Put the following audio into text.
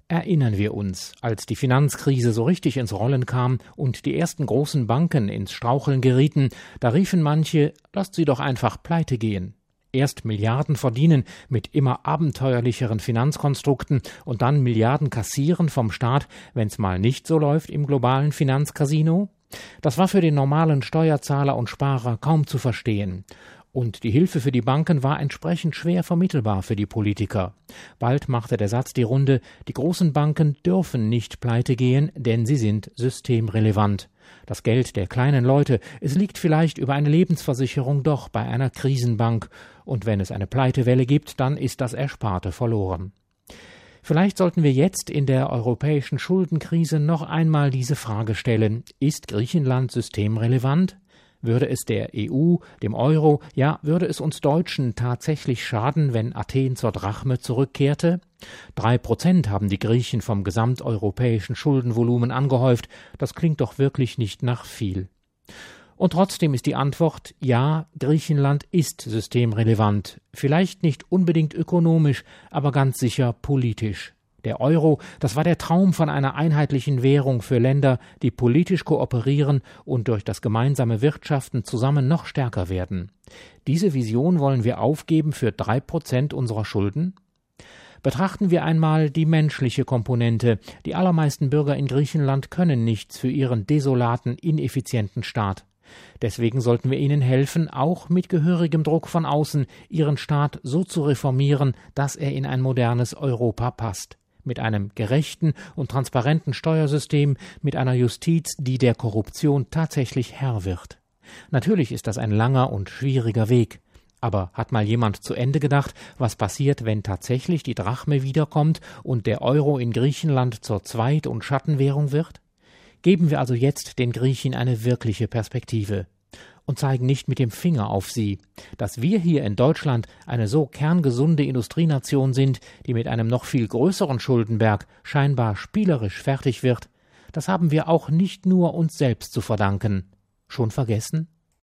Erinnern wir uns, als die Finanzkrise so richtig ins Rollen kam und die ersten großen Banken ins Straucheln gerieten, da riefen manche, lasst sie doch einfach pleite gehen. Erst Milliarden verdienen mit immer abenteuerlicheren Finanzkonstrukten und dann Milliarden kassieren vom Staat, wenn's mal nicht so läuft im globalen Finanzcasino? Das war für den normalen Steuerzahler und Sparer kaum zu verstehen. Und die Hilfe für die Banken war entsprechend schwer vermittelbar für die Politiker. Bald machte der Satz die Runde, die großen Banken dürfen nicht pleite gehen, denn sie sind systemrelevant. Das Geld der kleinen Leute, es liegt vielleicht über eine Lebensversicherung doch bei einer Krisenbank. Und wenn es eine Pleitewelle gibt, dann ist das Ersparte verloren. Vielleicht sollten wir jetzt in der europäischen Schuldenkrise noch einmal diese Frage stellen: Ist Griechenland systemrelevant? Würde es der EU, dem Euro, ja, würde es uns Deutschen tatsächlich schaden, wenn Athen zur Drachme zurückkehrte? 3% haben die Griechen vom gesamteuropäischen Schuldenvolumen angehäuft. Das klingt doch wirklich nicht nach viel. Und trotzdem ist die Antwort: Ja, Griechenland ist systemrelevant. Vielleicht nicht unbedingt ökonomisch, aber ganz sicher politisch. Der Euro, das war der Traum von einer einheitlichen Währung für Länder, die politisch kooperieren und durch das gemeinsame Wirtschaften zusammen noch stärker werden. Diese Vision wollen wir aufgeben für 3% unserer Schulden? Betrachten wir einmal die menschliche Komponente. Die allermeisten Bürger in Griechenland können nichts für ihren desolaten, ineffizienten Staat. Deswegen sollten wir ihnen helfen, auch mit gehörigem Druck von außen, ihren Staat so zu reformieren, dass er in ein modernes Europa passt. Mit einem gerechten und transparenten Steuersystem, mit einer Justiz, die der Korruption tatsächlich Herr wird. Natürlich ist das ein langer und schwieriger Weg. Aber hat mal jemand zu Ende gedacht, was passiert, wenn tatsächlich die Drachme wiederkommt und der Euro in Griechenland zur Zweit- und Schattenwährung wird? Geben wir also jetzt den Griechen eine wirkliche Perspektive und zeigen nicht mit dem Finger auf sie. Dass wir hier in Deutschland eine so kerngesunde Industrienation sind, die mit einem noch viel größeren Schuldenberg scheinbar spielerisch fertig wird, das haben wir auch nicht nur uns selbst zu verdanken. Schon vergessen?